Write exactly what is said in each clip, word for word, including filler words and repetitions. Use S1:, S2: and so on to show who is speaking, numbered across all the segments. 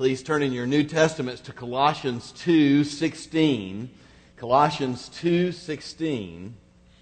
S1: Please turn in your New Testaments to Colossians two sixteen. Colossians two sixteen.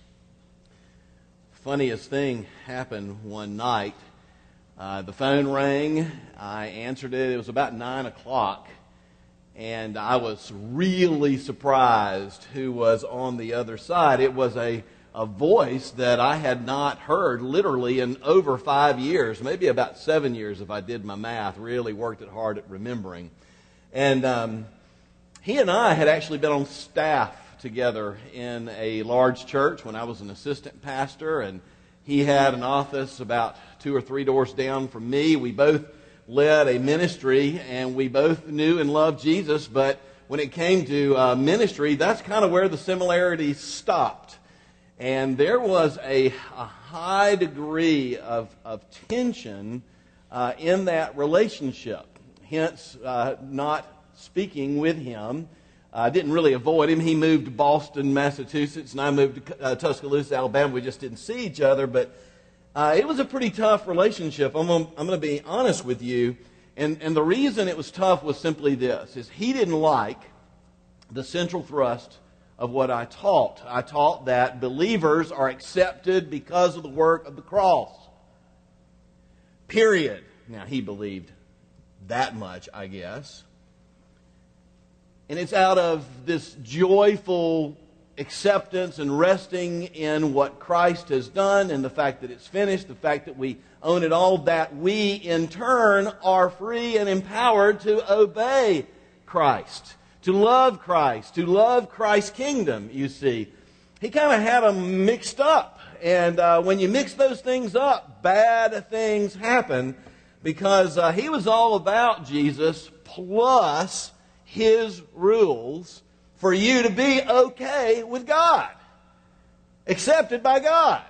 S1: Funniest thing happened one night. Uh, the phone rang. I answered it. It was about nine o'clock. And I was really surprised who was on the other side. It was a, a voice that I had not heard literally in over five years, maybe about seven years if I did my math, really worked it hard at remembering. And um, he and I had actually been on staff together in a large church when I was an assistant pastor, and he had an office about two or three doors down from me. We both led a ministry, and we both knew and loved Jesus, but when it came to uh, ministry, that's kind of where the similarities stopped. And there was a, a high degree of, of tension uh, in that relationship, hence uh, not speaking with him. I uh, didn't really avoid him. He moved to Boston, Massachusetts, and I moved to uh, Tuscaloosa, Alabama. We just didn't see each other, but Uh, it was a pretty tough relationship. I'm going I'm to be honest with you. And, and the reason it was tough was simply this, is he didn't like the central thrust of what I taught. I taught that believers are accepted because of the work of the cross. Period. Now, he believed that much, I guess. And it's out of this joyful acceptance and resting in what Christ has done and the fact that it's finished, the fact that we own it all, that we in turn are free and empowered to obey Christ, to love Christ, to love Christ's kingdom, you see. He kind of had them mixed up. And uh, when you mix those things up, bad things happen because uh, he was all about Jesus plus his rules for you to be okay with God, accepted by God.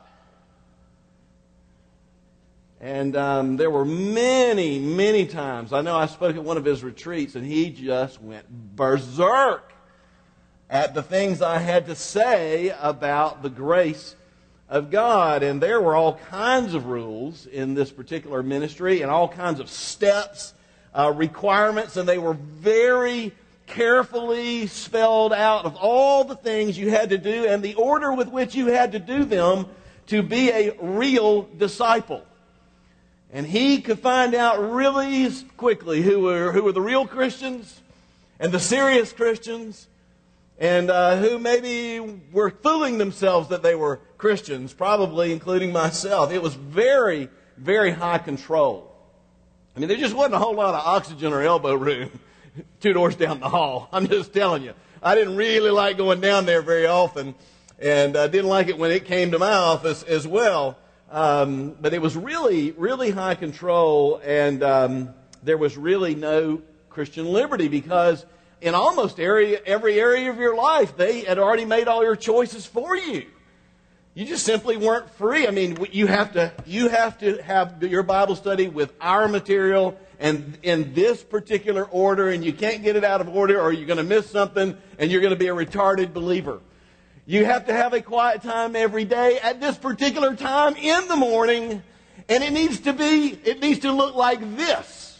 S1: And um, there were many, many times, I know I spoke at one of his retreats, and he just went berserk at the things I had to say about the grace of God. And there were all kinds of rules in this particular ministry and all kinds of steps, uh, requirements, and they were very carefully spelled out of all the things you had to do and the order with which you had to do them to be a real disciple. And he could find out really quickly who were who were the real Christians and the serious Christians and uh, who maybe were fooling themselves that they were Christians, probably including myself. It was very, very high control. I mean, there just wasn't a whole lot of oxygen or elbow room two doors down the hall. I'm just telling you. I didn't really like going down there very often, and I uh, didn't like it when it came to my office as well. Um, but it was really, really high control, and um, there was really no Christian liberty because in almost area, every area of your life, they had already made all your choices for you. You just simply weren't free. I mean, you have to you have to have your Bible study with our material and in this particular order, and you can't get it out of order or you're going to miss something and you're going to be a retarded believer. You have to have a quiet time every day at this particular time in the morning, and it needs to be, it needs to look like this.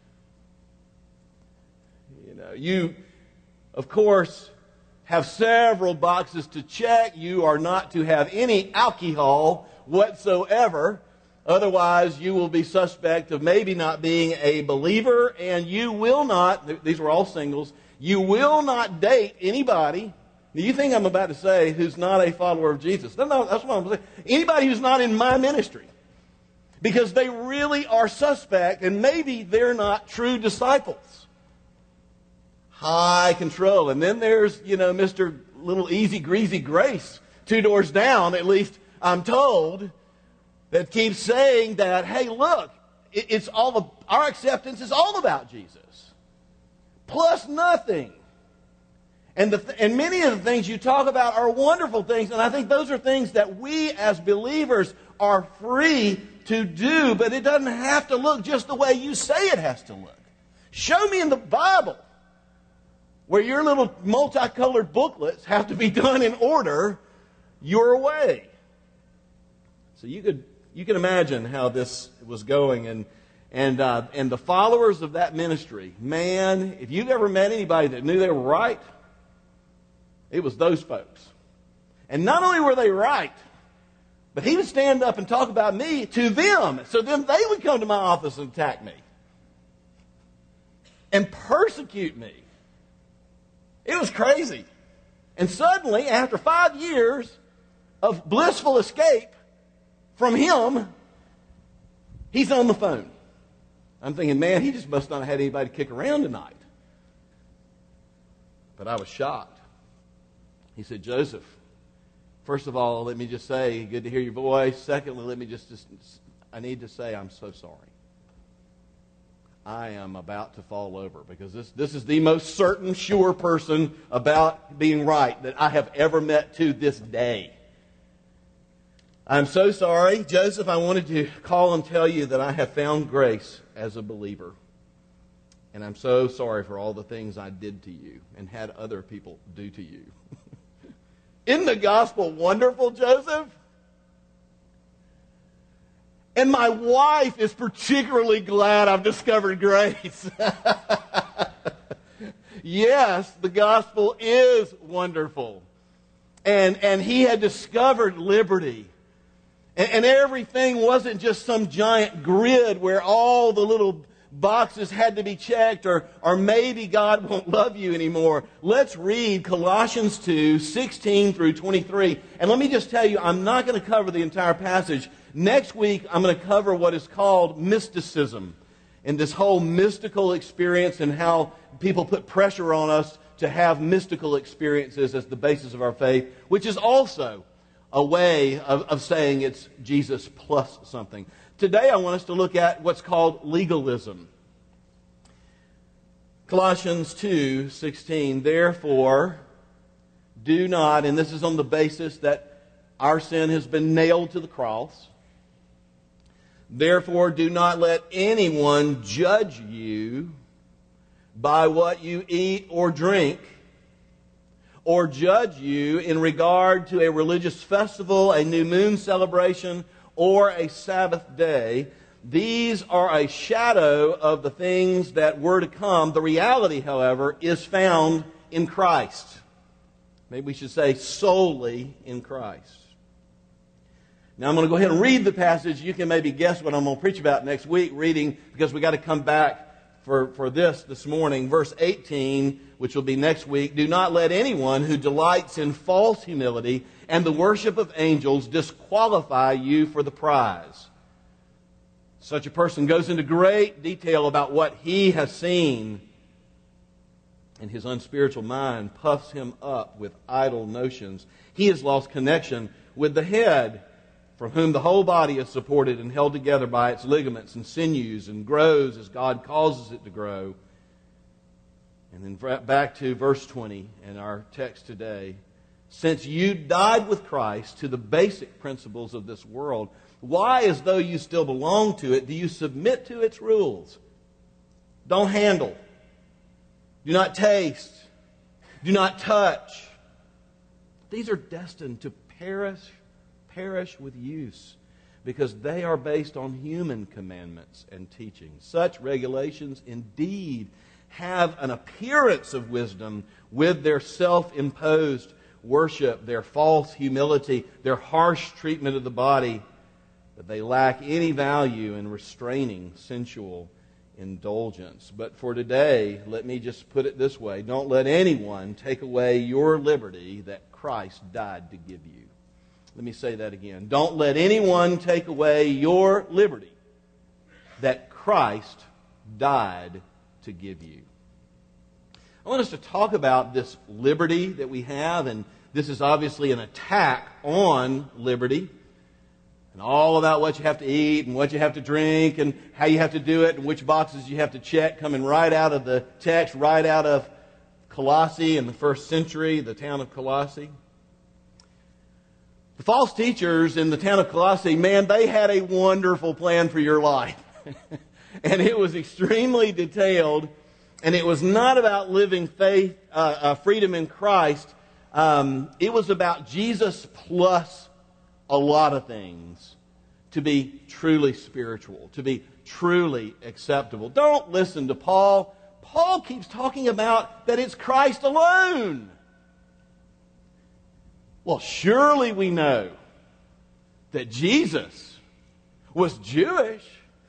S1: You know, you, of course, have several boxes to check. You are not to have any alcohol whatsoever. Otherwise, you will be suspect of maybe not being a believer, and you will not, these were all singles, you will not date anybody. Do you think I'm about to say who's not a follower of Jesus? No, no, that's what I'm saying. Anybody who's not in my ministry. Because they really are suspect, and maybe they're not true disciples. High control. And then there's, you know, Mister Little Easy Greasy Grace, two doors down, at least I'm told, that keeps saying that, hey, look, it's all of, our acceptance is all about Jesus, plus nothing. And the and many of the things you talk about are wonderful things, and I think those are things that we as believers are free to do, but it doesn't have to look just the way you say it has to look. Show me in the Bible where your little multicolored booklets have to be done in order your way. So you could you can imagine how this was going, and And, uh, and the followers of that ministry, man, if you've ever met anybody that knew they were right, it was those folks. And not only were they right, but he would stand up and talk about me to them. So then they would come to my office and attack me. And persecute me. It was crazy. And suddenly, after five years of blissful escape from him, he's on the phone. I'm thinking, man, he just must not have had anybody to kick around tonight. But I was shocked. He said, Joseph, first of all, let me just say, good to hear your voice. Secondly, let me just, just I need to say I'm so sorry. I am about to fall over because this, this is the most certain, sure person about being right that I have ever met to this day. I'm so sorry. Joseph, I wanted to call and tell you that I have found grace as a believer. And I'm so sorry for all the things I did to you and had other people do to you. Isn't the gospel wonderful, Joseph? And my wife is particularly glad I've discovered grace. Yes, the gospel is wonderful. And, and he had discovered liberty. And, and everything wasn't just some giant grid where all the little boxes had to be checked, or, or maybe God won't love you anymore. Let's read Colossians two, sixteen through twenty-three. And let me just tell you, I'm not going to cover the entire passage. Next week, I'm going to cover what is called mysticism, and this whole mystical experience and how people put pressure on us to have mystical experiences as the basis of our faith, which is also a way of, of saying it's Jesus plus something. Today I want us to look at what's called legalism. Colossians two sixteen, therefore do not, and this is on the basis that our sin has been nailed to the cross, therefore do not let anyone judge you by what you eat or drink, or judge you in regard to a religious festival, a new moon celebration, or a Sabbath day. These are a shadow of the things that were to come. The reality, however, is found in Christ. Maybe we should say solely in Christ. Now I'm going to go ahead and read the passage. You can maybe guess what I'm going to preach about next week reading, because we got to come back for, for this this morning. Verse eighteen, which will be next week. Do not let anyone who delights in false humility and the worship of angels disqualify you for the prize. Such a person goes into great detail about what he has seen, and his unspiritual mind puffs him up with idle notions. He has lost connection with the head, from whom the whole body is supported and held together by its ligaments and sinews, and grows as God causes it to grow. And then back to verse twenty in our text today. Since you died with Christ to the basic principles of this world, why, as though you still belong to it, do you submit to its rules? Don't handle. Do not taste. Do not touch. These are destined to perish, perish with use, because they are based on human commandments and teachings. Such regulations indeed have an appearance of wisdom with their self-imposed worship, their false humility, their harsh treatment of the body, but they lack any value in restraining sensual indulgence. But for today, let me just put it this way. Don't let anyone take away your liberty that Christ died to give you. Let me say that again. Don't let anyone take away your liberty that Christ died to give you. I want us to talk about this liberty that we have, and this is obviously an attack on liberty, and all about what you have to eat and what you have to drink and how you have to do it and which boxes you have to check, coming right out of the text, right out of Colossae in the first century, the town of Colossae. The false teachers in the town of Colossae, man, they had a wonderful plan for your life. And it was extremely detailed. And it was not about living faith, uh, uh, freedom in Christ. Um, it was about Jesus plus a lot of things to be truly spiritual, to be truly acceptable. Don't listen to Paul. Paul keeps talking about that it's Christ alone. Well, surely we know that Jesus was Jewish.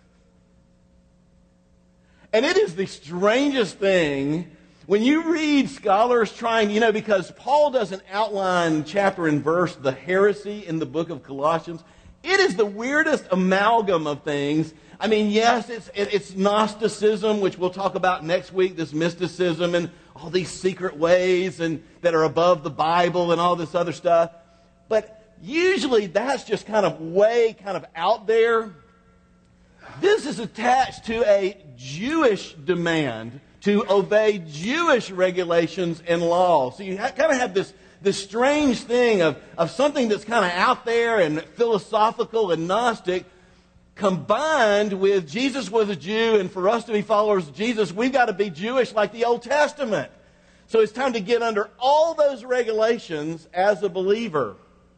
S1: And it is the strangest thing when you read scholars trying, you know, because Paul doesn't outline chapter and verse the heresy in the book of Colossians. It is the weirdest amalgam of things. I mean, yes, it's it's Gnosticism, which we'll talk about next week, this mysticism and all these secret ways and that are above the Bible and all this other stuff. But usually that's just kind of way kind of out there. This is attached to a Jewish demand to obey Jewish regulations and laws. So you ha- kind of have this, this strange thing of, of something that's kind of out there and philosophical and Gnostic combined with Jesus was a Jew, and for us to be followers of Jesus, we've got to be Jewish like the Old Testament. So it's time to get under all those regulations as a believer.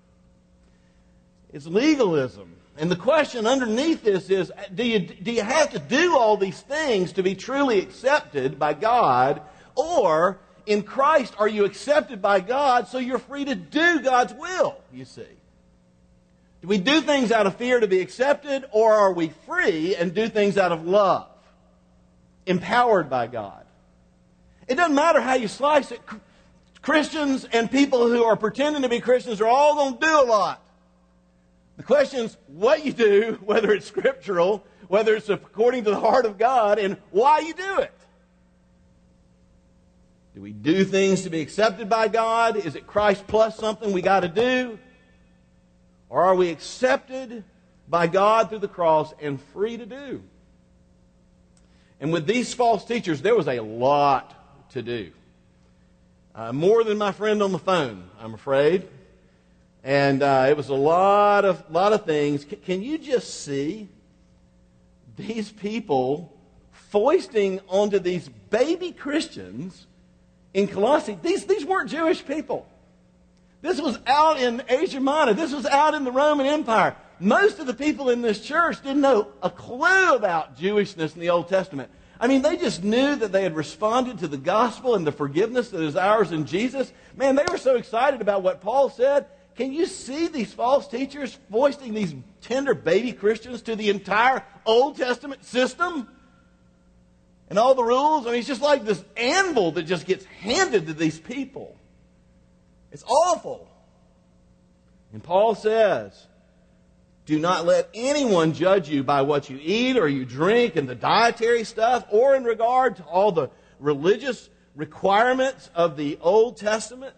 S1: It's legalism. And the question underneath this is, do you, do you have to do all these things to be truly accepted by God? Or, in Christ, are you accepted by God so you're free to do God's will, you see? Do we do things out of fear to be accepted, or are we free and do things out of love, empowered by God? It doesn't matter how you slice it. Christians and people who are pretending to be Christians are all going to do a lot. The question is what you do, whether it's scriptural, whether it's according to the heart of God, and why you do it. Do we do things to be accepted by God? Is it Christ plus something we got to do? Or are we accepted by God through the cross and free to do? And with these false teachers, there was a lot to do. Uh, more than my friend on the phone, I'm afraid. And uh, it was a lot of lot of things. C- can you just see these people foisting onto these baby Christians in Colossae? These, these weren't Jewish people. This was out in Asia Minor. This was out in the Roman Empire. Most of the people in this church didn't know a clue about Jewishness in the Old Testament. I mean, they just knew that they had responded to the gospel and the forgiveness that is ours in Jesus. Man, they were so excited about what Paul said. Can you see these false teachers foisting these tender baby Christians to the entire Old Testament system? And all the rules? I mean, it's just like this anvil that just gets handed to these people. It's awful. And Paul says, do not let anyone judge you by what you eat or you drink and the dietary stuff, or in regard to all the religious requirements of the Old Testament.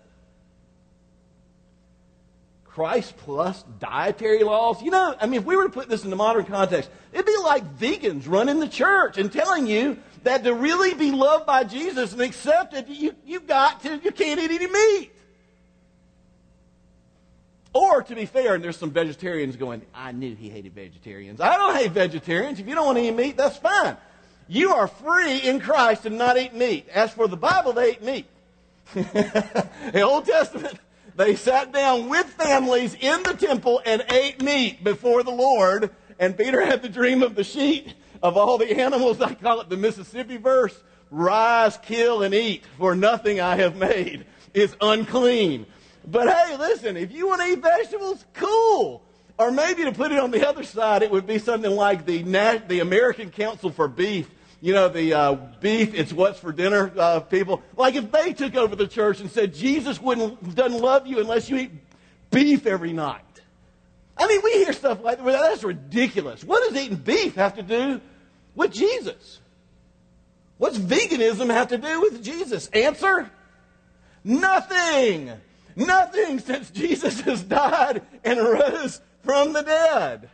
S1: Christ plus dietary laws. You know, I mean, if we were to put this in the modern context, it'd be like vegans running the church and telling you that to really be loved by Jesus and accepted, you, you've got to, you can't eat any meat. Or, to be fair, and there's some vegetarians going, I knew he hated vegetarians. I don't hate vegetarians. If you don't want to eat meat, that's fine. You are free in Christ to not eat meat. As for the Bible, they ate meat. The Old Testament, they sat down with families in the temple and ate meat before the Lord. And Peter had the dream of the sheet of all the animals. I call it the Mississippi verse. Rise, kill, and eat, for nothing I have made is unclean. But hey, listen, if you want to eat vegetables, cool. Or maybe to put it on the other side, it would be something like the Nat- the American Council for Beef. You know, the uh, beef, it's what's for dinner uh, people. Like if they took over the church and said, Jesus wouldn't doesn't love you unless you eat beef every night. I mean, we hear stuff like that. That's ridiculous. What does eating beef have to do with Jesus? What's veganism have to do with Jesus? Answer? Nothing. Nothing, since Jesus has died and rose from the dead.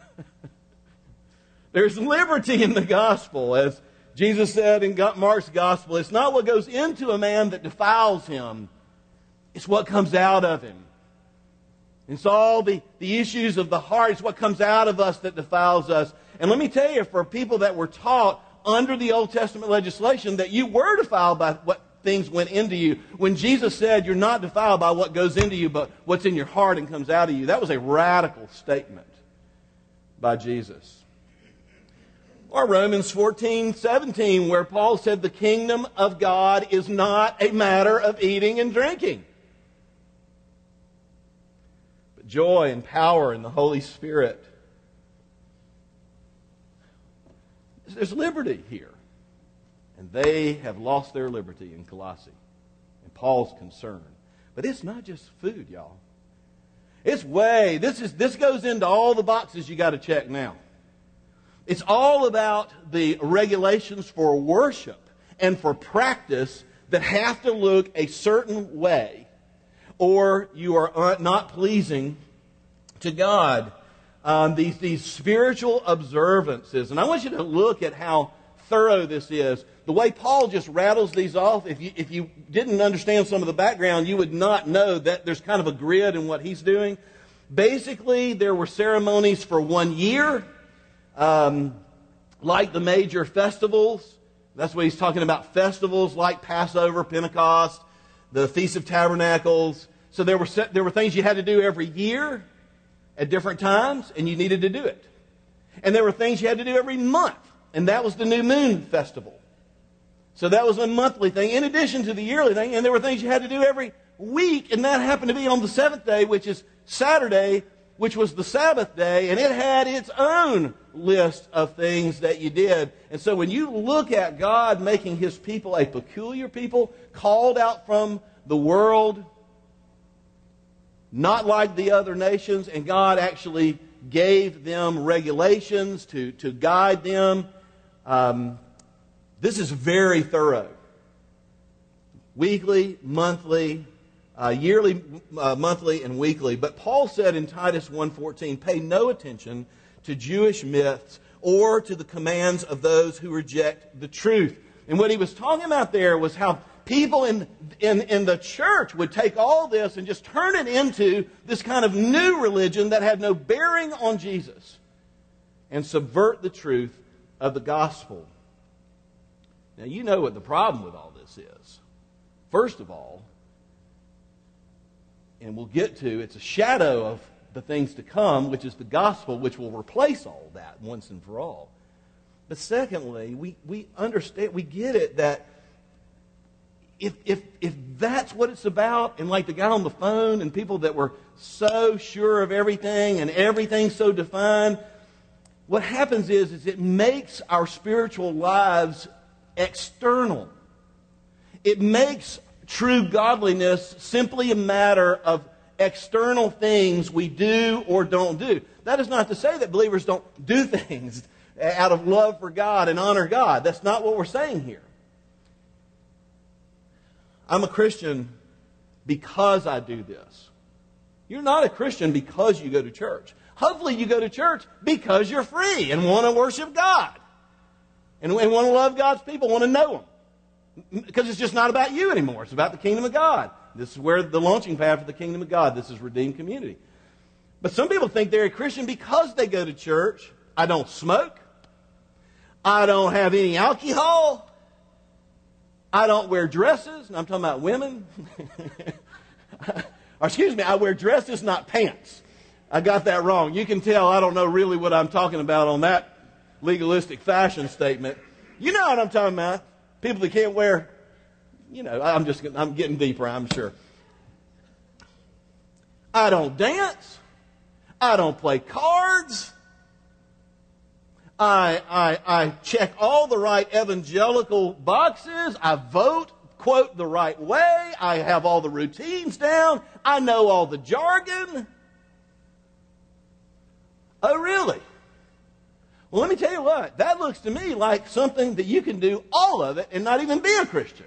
S1: There's liberty in the gospel. As Jesus said in Mark's gospel, it's not what goes into a man that defiles him. It's what comes out of him. It's all the, the issues of the heart. It's what comes out of us that defiles us. And let me tell you, for people that were taught under the Old Testament legislation that you were defiled by what things went into you, when Jesus said you're not defiled by what goes into you, but what's in your heart and comes out of you, that was a radical statement by Jesus. Or Romans fourteen seventeen, where Paul said the kingdom of God is not a matter of eating and drinking, but joy and power in the Holy Spirit. There's liberty here. And they have lost their liberty in Colossae. And Paul's concerned. But it's not just food, y'all. It's way, this is this goes into all the boxes you got to check now. It's all about the regulations for worship and for practice that have to look a certain way, or you are not pleasing to God. Um, these, these spiritual observances. And I want you to look at how thorough this is. The way Paul just rattles these off, if you, if you didn't understand some of the background, you would not know that there's kind of a grid in what he's doing. Basically, there were ceremonies for one year, um, like the major festivals. That's what he's talking about, festivals like Passover, Pentecost, the Feast of Tabernacles. So there were, there were things you had to do every year at different times, and you needed to do it. And there were things you had to do every month, and that was the New Moon Festival. So that was a monthly thing, in addition to the yearly thing. And there were things you had to do every week, and that happened to be on the seventh day, which is Saturday, which was the Sabbath day, and it had its own list of things that you did. And so when you look at God making His people a peculiar people, called out from the world, not like the other nations, and God actually gave them regulations to, to guide them. Um, this is very thorough. Weekly, monthly, uh, yearly, uh, monthly, and weekly. But Paul said in Titus one fourteen, pay no attention to Jewish myths or to the commands of those who reject the truth. And what he was talking about there was how people in, in, in the church would take all this and just turn it into this kind of new religion that had no bearing on Jesus and subvert the truth of the gospel. Now, you know what the problem with all this is. First of all, and we'll get to, it's a shadow of the things to come, which is the gospel, which will replace all that once and for all. But secondly, we, we understand, we get it that If, if, if that's what it's about, and like the guy on the phone and people that were so sure of everything and everything so defined, what happens is, is it makes our spiritual lives external. It makes true godliness simply a matter of external things we do or don't do. That is not to say that believers don't do things out of love for God and honor God. That's not what we're saying here. I'm a Christian because I do this. You're not a Christian because you go to church. Hopefully you go to church because you're free and want to worship God. And, and want to love God's people, want to know Him. Because it's just not about you anymore. It's about the kingdom of God. This is where the launching pad for the kingdom of God. This is Redeemed Community. But some people think they're a Christian because they go to church. I don't smoke. I don't have any alcohol. I don't wear dresses, and I'm talking about women. Or excuse me, I wear dresses, not pants. I got that wrong. You can tell I don't know really what I'm talking about on that legalistic fashion statement. You know what I'm talking about. People that can't wear, you know, I'm just, I'm getting deeper, I'm sure. I don't dance. I don't play cards. I, I, I check all the right evangelical boxes. I vote, quote, the right way. I have all the routines down. I know all the jargon. Oh, really? Well, let me tell you what. That looks to me like something that you can do all of it and not even be a Christian.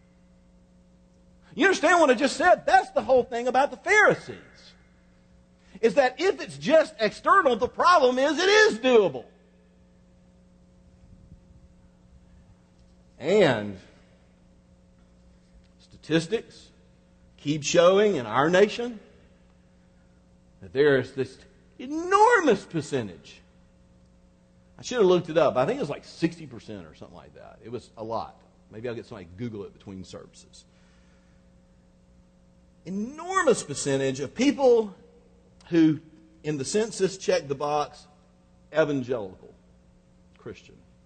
S1: You understand what I just said? That's the whole thing about the Pharisees. Is that if it's just external, the problem is it is doable. And statistics keep showing in our nation that there is this enormous percentage. I should have looked it up. I think it was like sixty percent or something like that. It was a lot. Maybe I'll get somebody to Google it between services. Enormous percentage of people who, in the census, check the box, evangelical Christian.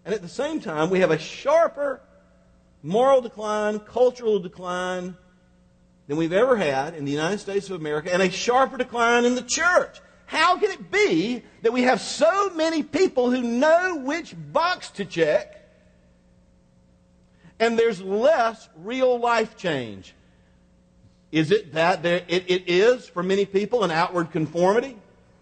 S1: And at the same time, we have a sharper moral decline, cultural decline than we've ever had in the United States of America, and a sharper decline in the church. How can it be that we have so many people who know which box to check, and there's less real life change? Is it that there, it, it is, for many people, an outward conformity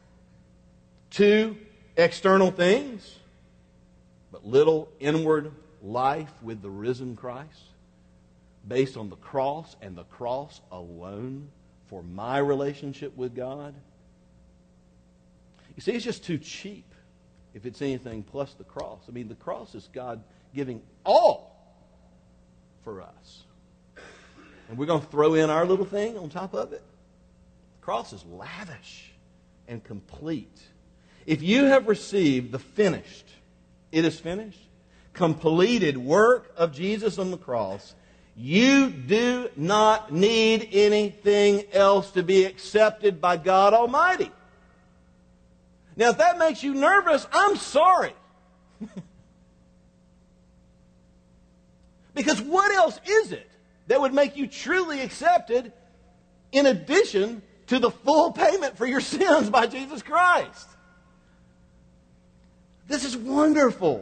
S1: to external things, but little inward life with the risen Christ, based on the cross and the cross alone for my relationship with God? You see, it's just too cheap if it's anything plus the cross. I mean, the cross is God giving all for us. And we're going to throw in our little thing on top of it. The cross is lavish and complete. If you have received the finished, it is finished, completed work of Jesus on the cross, you do not need anything else to be accepted by God Almighty. Now, if that makes you nervous, I'm sorry. Because what else is it that would make you truly accepted in addition to the full payment for your sins by Jesus Christ? This is wonderful.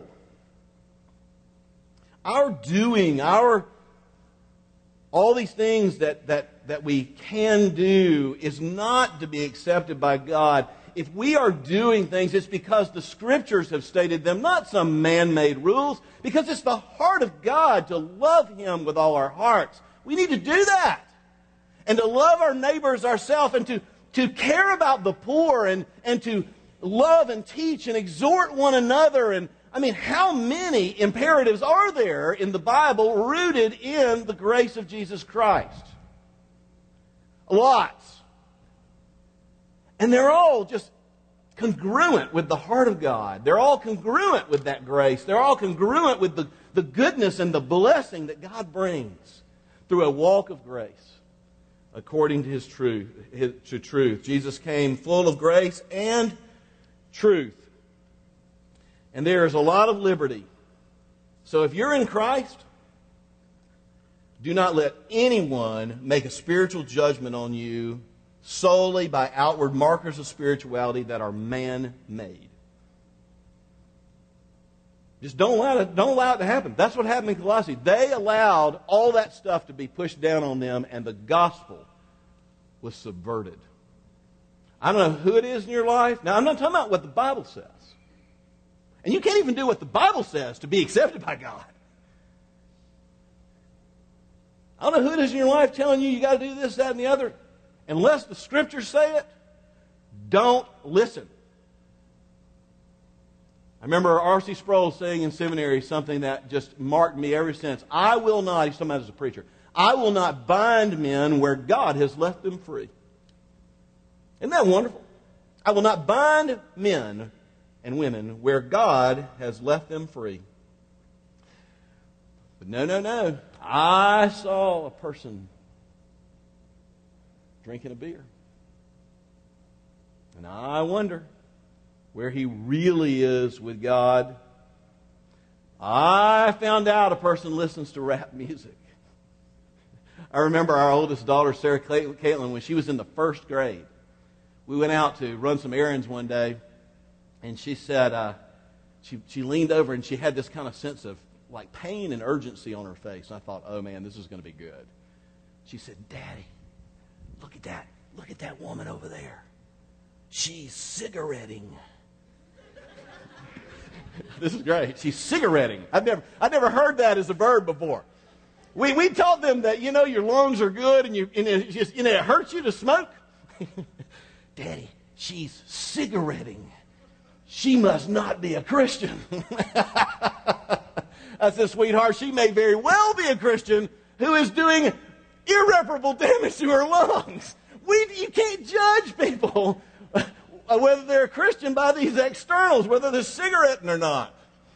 S1: Our doing, our all these things that, that, that we can do is not to be accepted by God. If we are doing things, it's because the Scriptures have stated them, not some man-made rules, because it's the heart of God to love Him with all our hearts. We need to do that. And to love our neighbors ourselves, and to, to care about the poor, and, and to love and teach and exhort one another. And I mean, how many imperatives are there in the Bible rooted in the grace of Jesus Christ? Lots. And they're all just congruent with the heart of God. They're all congruent with that grace. They're all congruent with the, the goodness and the blessing that God brings through a walk of grace according to His truth. His, to truth. Jesus came full of grace and truth. And there is a lot of liberty. So if you're in Christ, do not let anyone make a spiritual judgment on you solely by outward markers of spirituality that are man-made. Just don't allow it, don't allow it to happen. That's what happened in Colossae. They allowed all that stuff to be pushed down on them, and the gospel was subverted. I don't know who it is in your life. Now, I'm not talking about what the Bible says. And you can't even do what the Bible says to be accepted by God. I don't know who it is in your life telling you you got to do this, that, and the other. Unless the Scriptures say it, don't listen. I remember R C Sproul saying in seminary something that just marked me ever since. I will not, he's talking about as a preacher, I will not bind men where God has left them free. Isn't that wonderful? I will not bind men and women where God has left them free. But no, no, no. I saw a person drinking a beer. And I wonder where he really is with God. I found out a person listens to rap music. I remember our oldest daughter, Sarah Caitlin, when she was in the first grade. We went out to run some errands one day, and she said, uh, she, she leaned over and she had this kind of sense of like pain and urgency on her face. And I thought, oh man, this is going to be good. She said, Daddy, look at that. Look at that woman over there. She's cigaretting. This is great. She's cigaretting. I've never, I've never heard that as a verb before. We, we taught them that, you know, your lungs are good and, you, and it, just, you know, it hurts you to smoke. Daddy, she's cigaretting. She must not be a Christian. I said, sweetheart, she may very well be a Christian who is doing irreparable damage to her lungs. We, you can't judge people whether they're a Christian by these externals, whether they're cigaretting or not.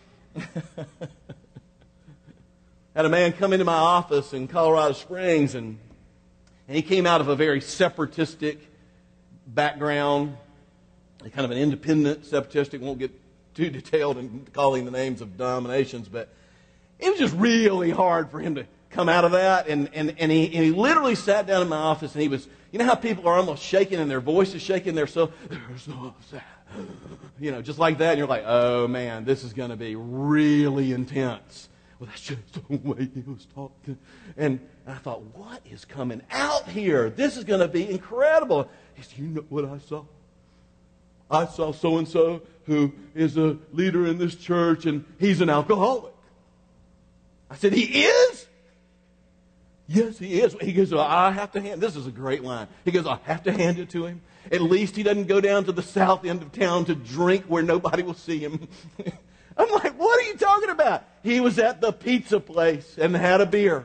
S1: Had a man come into my office in Colorado Springs, and, and he came out of a very separatistic background, kind of an independent separatistic, won't get too detailed in calling the names of denominations, but it was just really hard for him to come out of that. And, and, and, he, and he literally sat down in my office, and he was, you know how people are almost shaking and their voice is shaking, they're so, they're so upset. You know, just like that, and you're like, oh man, this is going to be really intense. Well, that's just the way he was talking. And I thought, what is coming out here? This is going to be incredible. He said, you know what I saw? I saw so-and-so who is a leader in this church, and he's an alcoholic. I said, he is? Yes, he is. He goes, well, I have to hand, this is a great line. He goes, I have to hand it to him. At least he doesn't go down to the south end of town to drink where nobody will see him. I'm like, what are you talking about? He was at the pizza place and had a beer.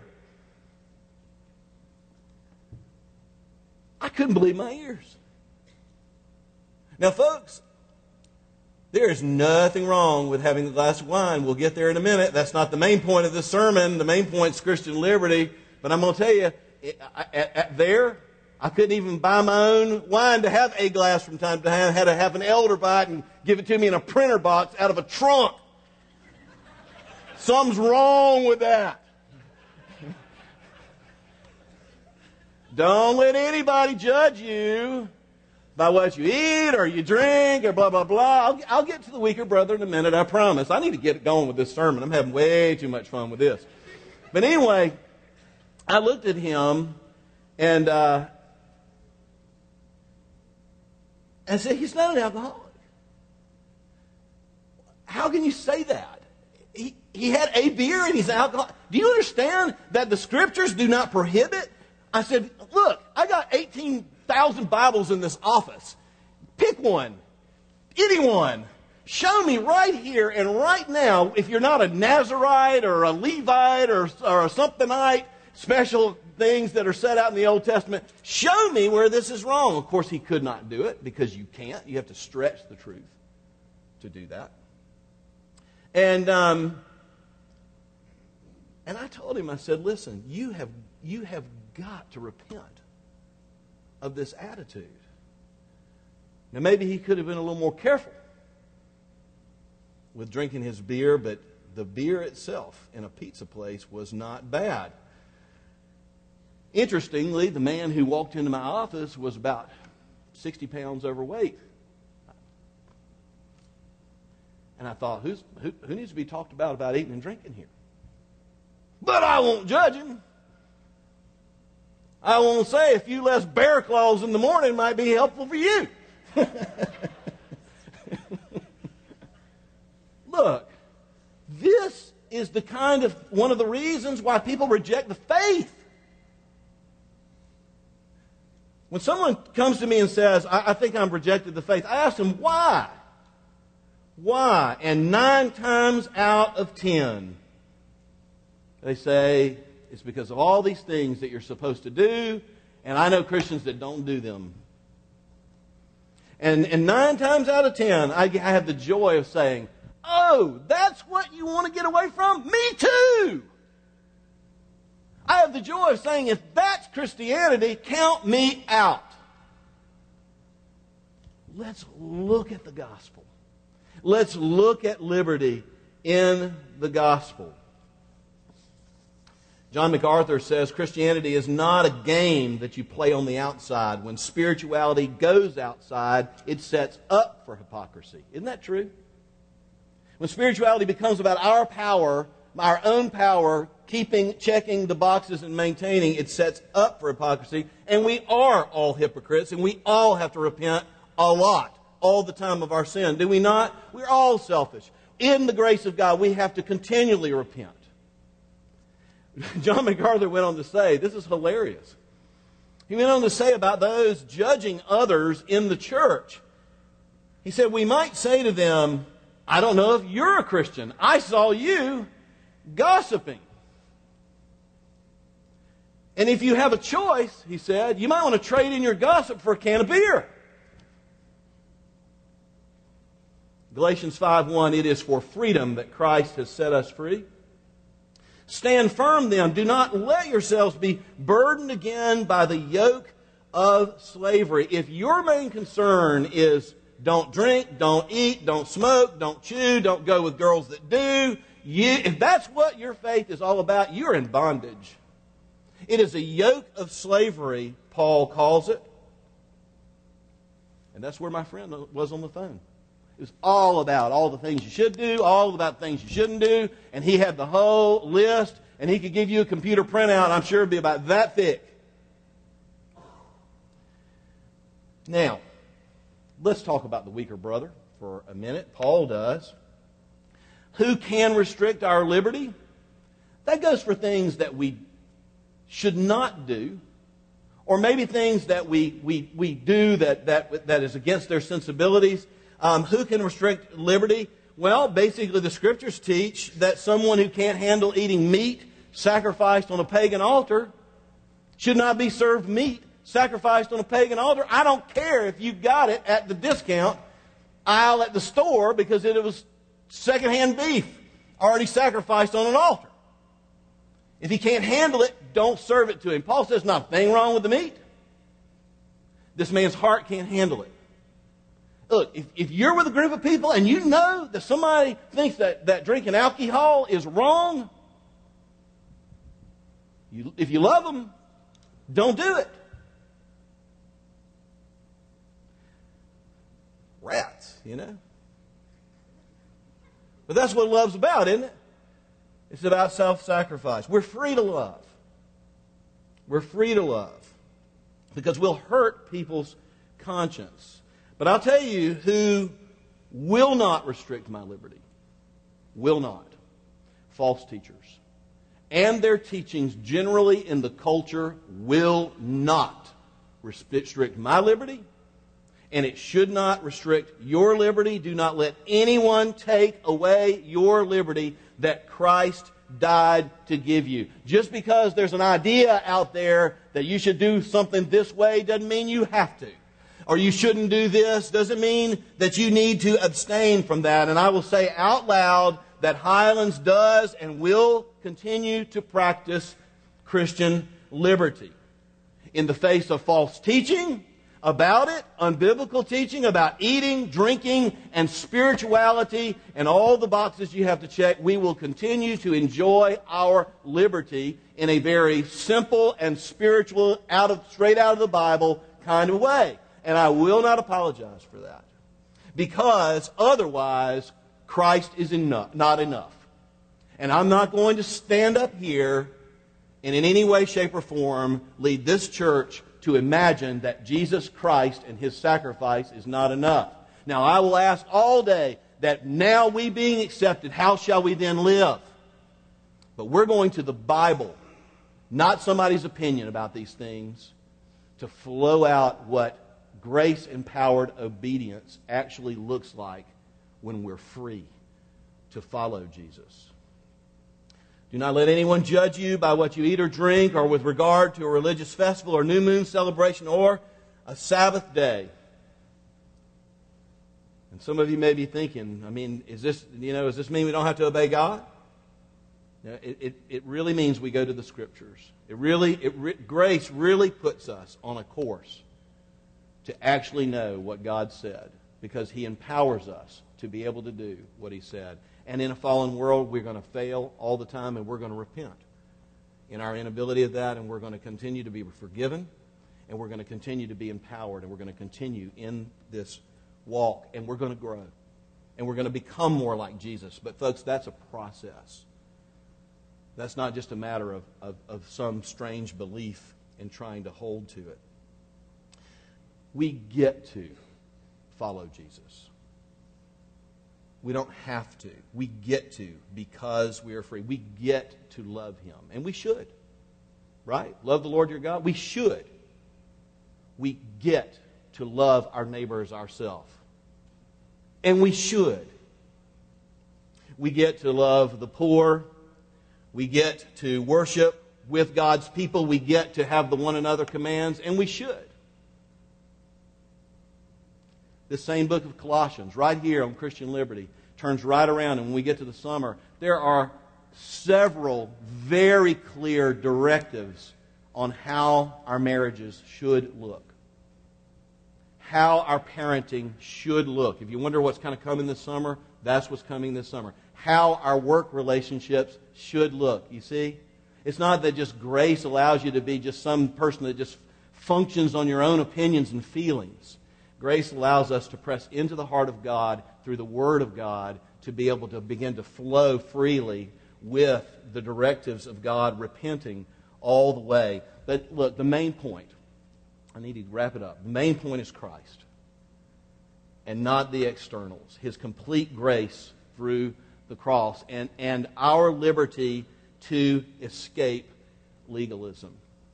S1: I couldn't believe my ears. Now, folks, there is nothing wrong with having a glass of wine. We'll get there in a minute. That's not the main point of this sermon. The main point is Christian liberty. But I'm going to tell you, at, at there, I couldn't even buy my own wine to have a glass from time to time. I had to have an elder buy it and give it to me in a printer box out of a trunk. Something's wrong with that. Don't let anybody judge you by what you eat or you drink or blah, blah, blah. I'll, I'll get to the weaker brother in a minute, I promise. I need to get going with this sermon. I'm having way too much fun with this. But anyway, I looked at him and uh, I said, he's not an alcoholic. How can you say that? He, he had a beer and he's an alcoholic. Do you understand that the scriptures do not prohibit? I said, look, I got eighteen thousand Bibles in this office. Pick one. Anyone. Show me right here and right now, if you're not a Nazarite or a Levite or, or a somethingite, special things that are set out in the Old Testament, show me where this is wrong. Of course, he could not do it because you can't. You have to stretch the truth to do that. And um, and I told him, I said, listen, you have you have got to repent of this attitude. Now, maybe he could have been a little more careful with drinking his beer, but the beer itself in a pizza place was not bad. Interestingly, the man who walked into my office was about sixty pounds overweight. And I thought, Who's, who, who needs to be talked about about eating and drinking here? But I won't judge him. I won't say a few less bear claws in the morning might be helpful for you. Look, this is the kind of one of the reasons why people reject the faith. When someone comes to me and says, I, I think I'm rejected the faith, I ask them, why? Why? And nine times out of ten, they say, it's because of all these things that you're supposed to do, and I know Christians that don't do them. And, and nine times out of ten, I, I have the joy of saying, oh, that's what you want to get away from? Me too! I have the joy of saying, if that's Christianity, count me out. Let's look at the gospel. Let's look at liberty in the gospel. John MacArthur says Christianity is not a game that you play on the outside. When spirituality goes outside, it sets up for hypocrisy. Isn't that true? When spirituality becomes about our power, our own power, keeping, checking the boxes and maintaining, it sets up for hypocrisy. And we are all hypocrites, and we all have to repent a lot, all the time of our sin. Do we not? We're all selfish. In the grace of God, we have to continually repent. John MacArthur went on to say, this is hilarious. He went on to say about those judging others in the church. He said, we might say to them, I don't know if you're a Christian. I saw you gossiping. And if you have a choice, he said, you might want to trade in your gossip for a can of beer. Galatians five one, it is for freedom that Christ has set us free. Stand firm then. Do not let yourselves be burdened again by the yoke of slavery. If your main concern is don't drink, don't eat, don't smoke, don't chew, don't go with girls that do. You, if that's what your faith is all about, you're in bondage. It is a yoke of slavery, Paul calls it. And that's where my friend was on the phone. It was all about all the things you should do, all about things you shouldn't do, and he had the whole list, and he could give you a computer printout, I'm sure it would be about that thick. Now, let's talk about the weaker brother for a minute. Paul does. Who can restrict our liberty? That goes for things that we should not do, or maybe things that we, we, we do that, that, that is against their sensibilities. Um, who can restrict liberty? Well, basically the Scriptures teach that someone who can't handle eating meat sacrificed on a pagan altar should not be served meat sacrificed on a pagan altar. I don't care if you got it at the discount aisle at the store because it was secondhand beef already sacrificed on an altar. If he can't handle it, don't serve it to him. Paul says not a thing wrong with the meat. This man's heart can't handle it. Look, if, if you're with a group of people and you know that somebody thinks that, that drinking alcohol is wrong, you, if you love them, don't do it. Rats, you know. But that's what love's about, isn't it? It's about self-sacrifice. We're free to love. We're free to love because we'll hurt people's conscience. But I'll tell you who will not restrict my liberty. Will not. False teachers. And their teachings generally in the culture will not restrict my liberty. And it should not restrict your liberty. Do not let anyone take away your liberty that Christ died to give you. Just because there's an idea out there that you should do something this way doesn't mean you have to. Or you shouldn't do this doesn't mean that you need to abstain from that. And I will say out loud that Highlands does and will continue to practice Christian liberty. In the face of false teaching about it, unbiblical teaching about eating, drinking, and spirituality, and all the boxes you have to check, we will continue to enjoy our liberty in a very simple and spiritual, out of straight out of the Bible kind of way. And I will not apologize for that. Because otherwise, Christ is enough, not enough. And I'm not going to stand up here and in any way, shape, or form lead this church to imagine that Jesus Christ and His sacrifice is not enough. Now, I will ask all day that now we being accepted, how shall we then live? But we're going to the Bible, not somebody's opinion about these things, to flow out what grace-empowered obedience actually looks like when we're free to follow Jesus. Do not let anyone judge you by what you eat or drink, or with regard to a religious festival or new moon celebration or a Sabbath day. And some of you may be thinking, I mean, is this, you know, does this mean we don't have to obey God? No, it, it, it really means we go to the Scriptures. It really, it re, grace really puts us on a course to actually know what God said, because He empowers us to be able to do what He said. And in a fallen world, we're going to fail all the time, and we're going to repent in our inability of that, and we're going to continue to be forgiven, and we're going to continue to be empowered, and we're going to continue in this walk, and we're going to grow, and we're going to become more like Jesus. But folks, that's a process. That's not just a matter of, of, of some strange belief in trying to hold to it. We get to follow Jesus. We don't have to. We get to because we are free. We get to love Him. And we should. Right? Love the Lord your God. We should. We get to love our neighbor as ourselves. And we should. We get to love the poor. We get to worship with God's people. We get to have the one another commands. And we should. This same book of Colossians, right here on Christian Liberty, turns right around, and when we get to the summer, there are several very clear directives on how our marriages should look. how our parenting should look. If you wonder what's kind of coming this summer, that's what's coming this summer. How our work relationships should look. You see? It's not that just grace allows you to be just some person that just functions on your own opinions and feelings. Grace allows us to press into the heart of God through the Word of God to be able to begin to flow freely with the directives of God, repenting all the way. But look, the main point, I need to wrap it up. The main point is Christ and not the externals. His complete grace through the cross and, and our liberty to escape legalism.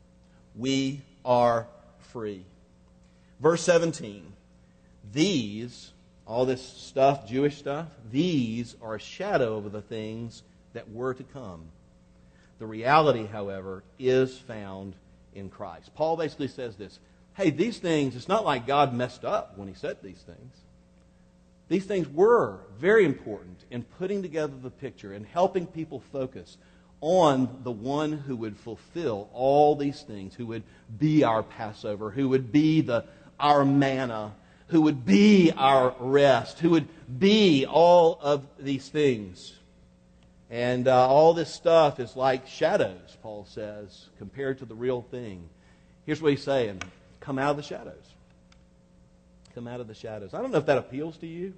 S1: We are free. Verse seventeen. These, all this stuff, Jewish stuff, these are a shadow of the things that were to come. The reality, however, is found in Christ. Paul basically says this. Hey, these things, it's not like God messed up when he said these things. These things were very important in putting together the picture and helping people focus on the one who would fulfill all these things, who would be our Passover, who would be the our manna, who would be our rest, who would be all of these things. And uh, all this stuff is like shadows, Paul says, compared to the real thing. Here's what he's saying. Come out of the shadows. Come out of the shadows. I don't know if that appeals to you,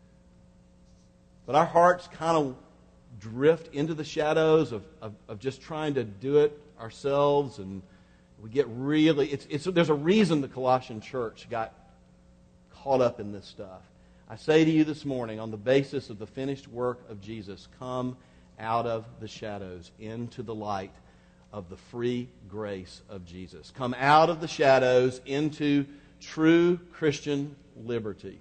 S1: but our hearts kind of drift into the shadows of, of, of just trying to do it ourselves, and we get really, it's, it's, there's a reason the Colossian church got caught up in this stuff. I say to you this morning, on the basis of the finished work of Jesus, come out of the shadows into the light of the free grace of Jesus. Come out of the shadows into true Christian liberty.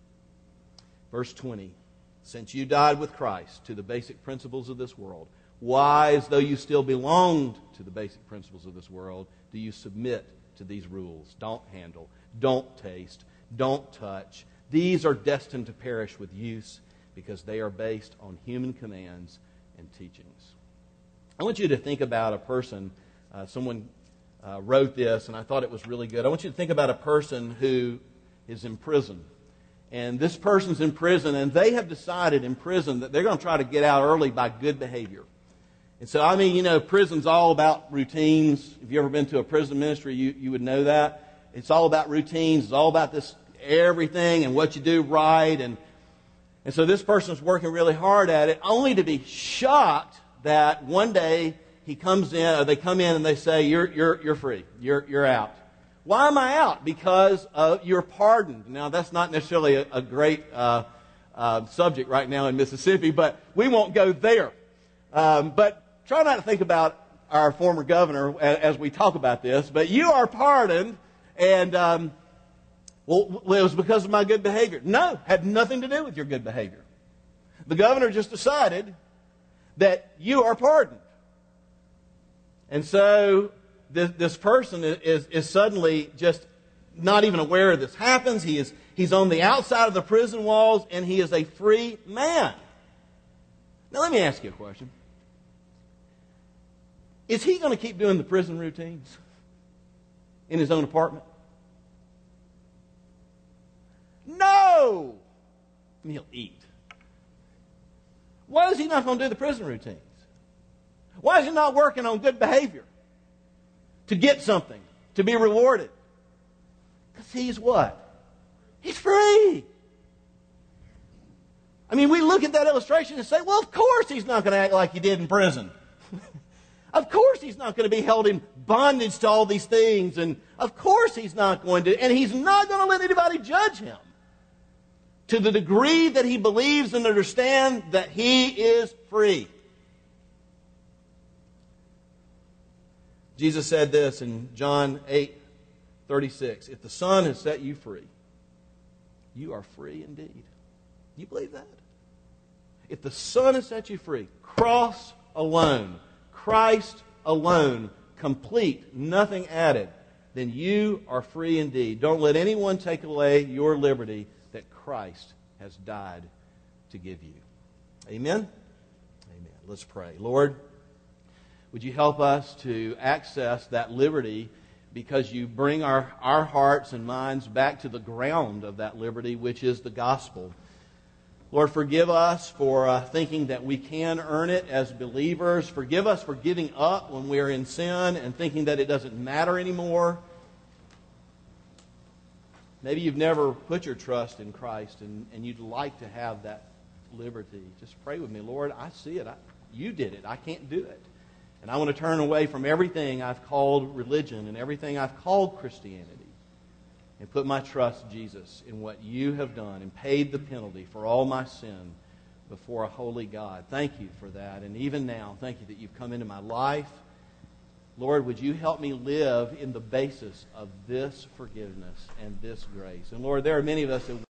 S1: Verse twenty. Since you died with Christ to the basic principles of this world, why, as though you still belonged to the basic principles of this world, do you submit to these rules? Don't handle, don't taste, don't touch. These are destined to perish with use because they are based on human commands and teachings. I want you to think about a person, uh, someone uh, wrote this, and I thought it was really good. I want you to think about a person who is in prison. And this person's in prison, and they have decided in prison that they're going to try to get out early by good behavior. And so, I mean, you know, prison's all about routines. If you've ever been to a prison ministry, you, you would know that. It's all about routines. It's all about this everything and what you do right. And, and so this person's working really hard at it, only to be shocked that one day he comes in, or they come in and they say, you're, you're, you're free. You're, you're out. Why am I out? Because uh, you're pardoned. Now, that's not necessarily a, a great uh, uh, subject right now in Mississippi, but we won't go there. Um, but try not to think about our former governor as, as we talk about this. But you are pardoned, and um, well, it was because of my good behavior. No, had nothing to do with your good behavior. The governor just decided that you are pardoned. And so this, this person is, is suddenly just not even aware this happens. He is, he's on the outside of the prison walls, and he is a free man. Now let me ask you a question. Is he going to keep doing the prison routines in his own apartment? No! I mean, he'll eat. Why is he not going to do the prison routines? Why is he not working on good behavior? To get something, to be rewarded. Because he's what? He's free. I mean, we look at that illustration and say, well, of course he's not going to act like he did in prison. Of course he's not going to be held in bondage to all these things. And of course he's not going to, and he's not going to let anybody judge him. To the degree that he believes and understands that he is free. Jesus said this in John eight thirty-six. If the Son has set you free, you are free indeed. You believe that? If the Son has set you free, cross alone, Christ alone, complete, nothing added, then you are free indeed. Don't let anyone take away your liberty that Christ has died to give you. Amen? Amen. Let's pray. Lord, would you help us to access that liberty because you bring our, our hearts and minds back to the ground of that liberty, which is the gospel. Lord, forgive us for uh, thinking that we can earn it as believers. Forgive us for giving up when we are in sin and thinking that it doesn't matter anymore. Maybe you've never put your trust in Christ and, and you'd like to have that liberty. Just pray with me. Lord, I see it. I, you did it. I can't do it. And I want to turn away from everything I've called religion and everything I've called Christianity and put my trust, Jesus, in what you have done and paid the penalty for all my sin before a holy God. Thank you for that. And even now, thank you that you've come into my life. Lord, would you help me live in the basis of this forgiveness and this grace? And Lord, there are many of us that